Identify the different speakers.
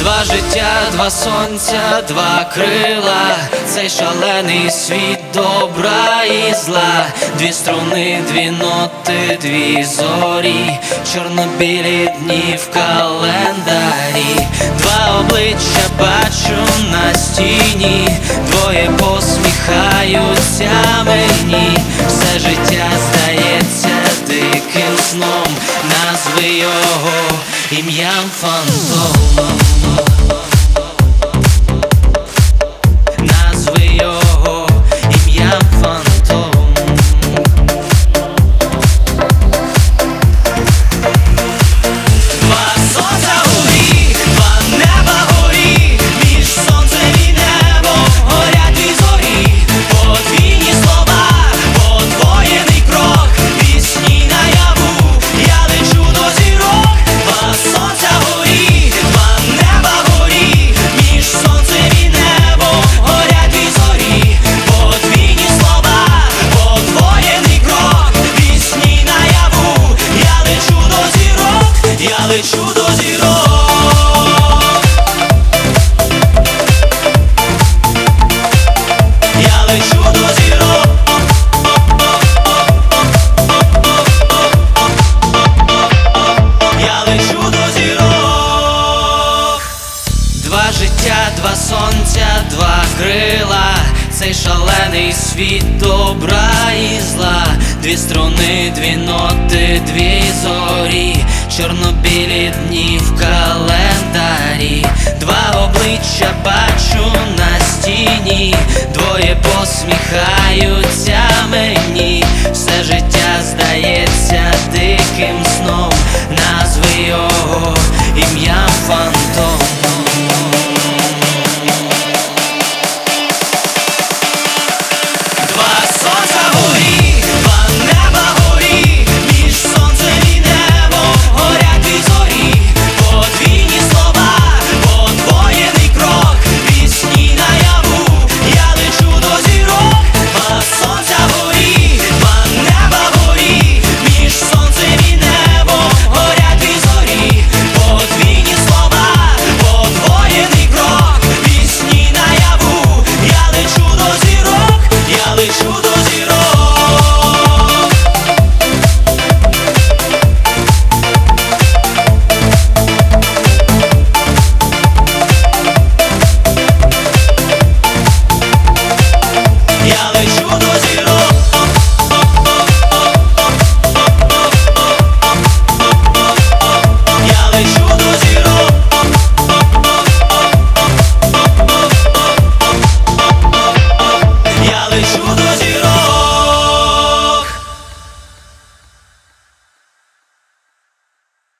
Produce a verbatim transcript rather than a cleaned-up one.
Speaker 1: Два життя, два сонця, два крила, цей шалений світ добра і зла. Дві струни, дві ноти, дві зорі, чорно-білі дні в календарі. Два обличчя бачу на стіні, двоє посміхаються мені. Все життя здається диким сном, назви його ім'ям фантомом. Назви його ім'ям фантом. Два сонця горі, два неба горі, між сонцем і небом горять дві зорі. Подвійні слова, подвоєний крок, пісні наяву, я лечу до зірок. Два сонця горі, два неба горі, між сонцем і небом горять дві зорі. Подвійні слова, подвоєний крок, пісні наяву, я лечу до зірок, я лечу до зірок. Я лечу до зірок. Я лечу до зірок. Два життя, два сонця, два крила, цей шалений світ добра і зла. Дві струни, дві ноти, дві зорі, чорно-білі дні в календарі. Два обличчя